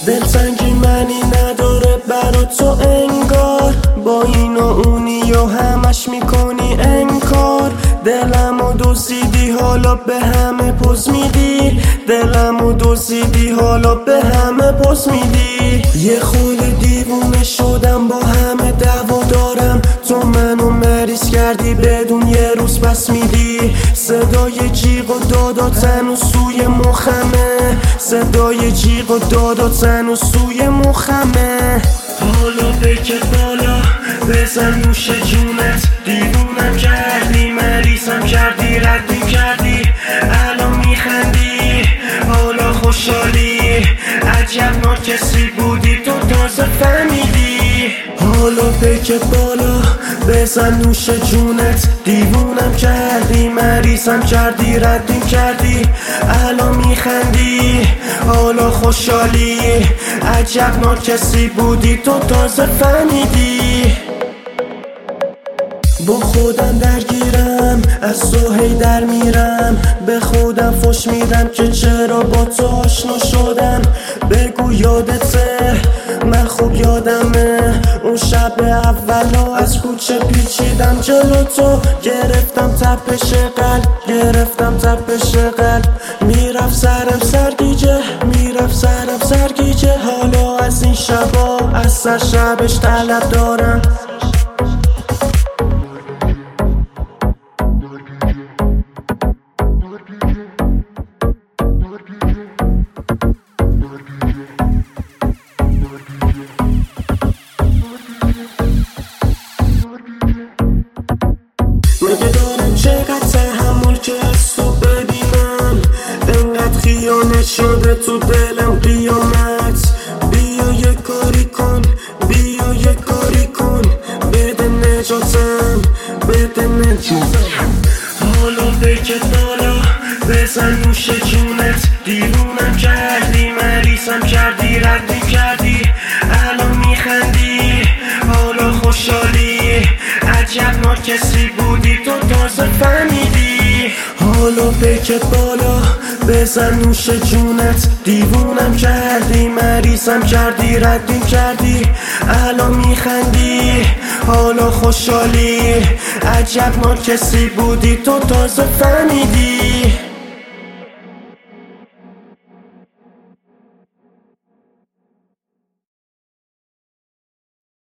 دلتنگی منی نداره برا تو انگار، با این و اونی و همش میکنی انکار. دلمو دزدیدی حالا به همه پوز میدی، دلمو دزدیدی حالا به همه پوز میدی. یه خورده دیوونه شدم با همه دعوا دارم، تو منو مریض کردی بدون یه روز پس میدی. صدای جیغ و دادات هنوز سوی مخمه، صدای جیغ و دادات هنوز سوی مخمه. حالا بکت بالا بزن نوش جونت، دیوونم کردی مریضم کردی ردیم کردی. الان میخندی حالا خوشحالی، عجب ما کسی بودی تو تازه فهمیدی. حالا بکت بالا بزن نوش جونت، دیوونم کردی مریضم کردی ردیم کردی. الان میخندی حالا خوشحالی، عجب ما کسی بودی تو تازه فهمیدی. با خودم درگیرم از تو هی در میرم، به خودم فش میدم که چرا با تو آشنا شدم. بگو یادته من خوب یادمه اون شب اولا از کوچه پیچیدم جلو تو، گرفتم تپش قلب گرفتم تپش قلب. میرفت سرم سرگیجه میرفت سرم سرگیجه، حالا از این شبا از سر شبش طلب دارم. مگه دارم چقدر تحمل که از تو ببینم، انقدر خیانت شده تو دلم قیامت. بیا یه کاری کن بیا یه کاری کن، بده نجاتم بده نجاتم. حالا بکت بالا بزن نوش جونت، دیوونم کردی مریضم کردی ردیم کردی. الان میخندی حالا خوشحالی، عجب ما کسی بودی تو تازه فهمیدی. حالا بکت بالا بزن نوش جونت، دیوونم کردی مریضم کردی ردیم کردی. الان میخندی حالا خوشحالی، عجب ما کسی بودی تو تازه فهمیدی.